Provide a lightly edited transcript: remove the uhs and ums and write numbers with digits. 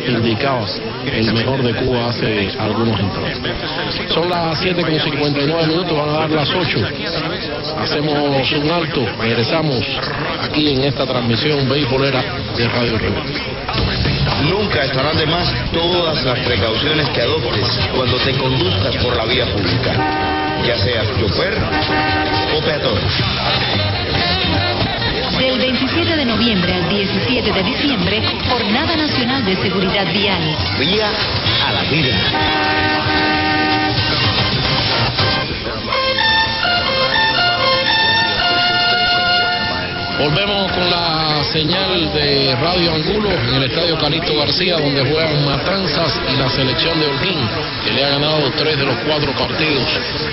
indicaba el mejor de Cuba hace algunos instantes. Son las 7:59, van a dar las 8. Hacemos un alto, regresamos aquí en esta transmisión beisbolera de Radio Rebelde. Nunca estarán de más todas las precauciones que adoptes cuando te conduzcas por la vía pública, ya seas chofer o peatón. Del 27 de noviembre al 17 de diciembre, Jornada Nacional de Seguridad Vial. Vía a la vida. Volvemos con la señal de Radio Angulo en el estadio Calixto García, donde juegan Matanzas y la selección de Holguín, que le ha ganado 3 de los 4 partidos